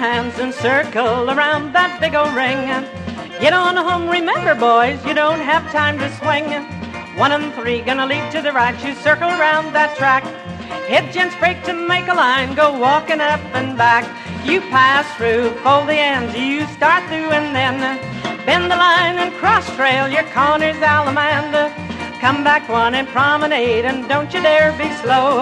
hands and circle around that big old ring. Get on home, remember boys, you don't have time to swing. 1 and 3 gonna lead to the right, you circle around that track. Hit gents break to make a line, go walking up and back. You pass through, fold the ends, you start through and then bend the line and cross trail, your corner's Alamanda. Come back 1 and promenade, and don't you dare be slow.